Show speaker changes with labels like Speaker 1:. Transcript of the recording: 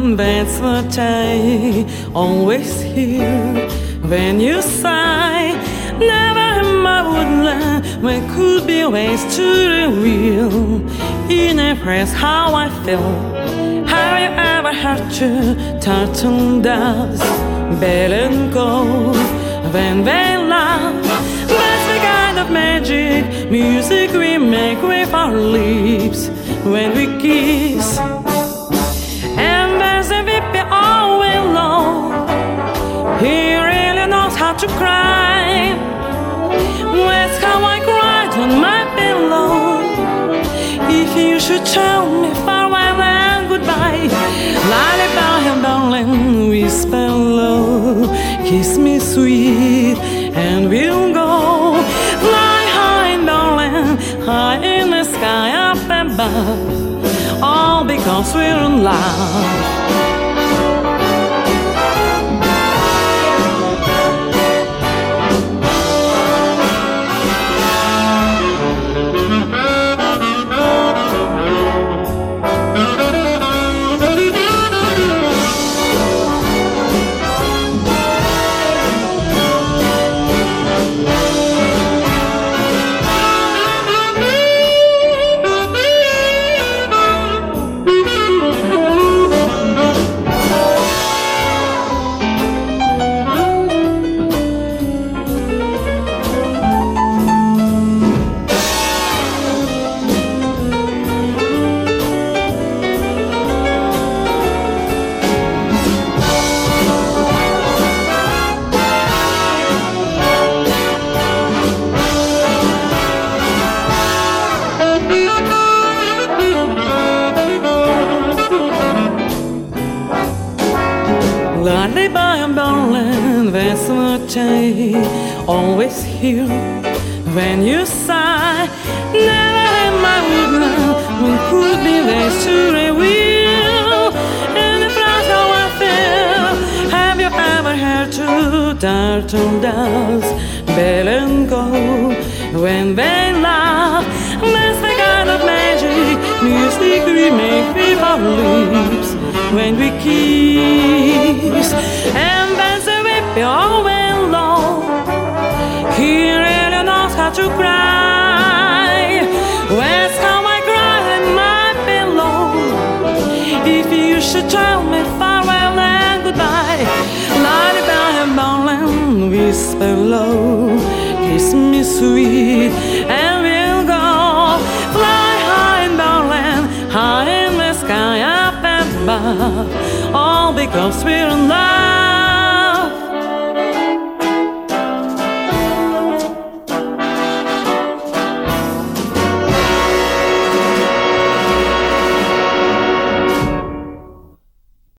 Speaker 1: That's what I always hear when you sigh. Never in my woodland where could be ways to reveal in a phrase how I feel. Have you ever heard two turtle doves bell and go when they laugh? That's the kind of magic music we make with our lips when we kiss. And there's a baby all alone. He really knows how to cry. That's how I cried on my pillow. If you should tell me farewell and goodbye, lullaby and darling, whisper low, kiss me sweet, and we'll go fly high, darling, high in the sky up above, all because we're in love. Lullaby and darling, that's what I always hear when you sigh. Never in my woodland one could be ways to reveal in the phrase how I feel. Have you ever heard two turtle doves bell and go when they laugh? That's the kind of magic music we make with our lips when we kiss. And there's a baby all alone. He really knows how to cry. That's how I cry in my pillow. If you should tell me farewell and goodbye, lullaby and darling, whisper low, kiss me sweet, and we'll go fly high, darling, high in the sky up above, all because we're in love.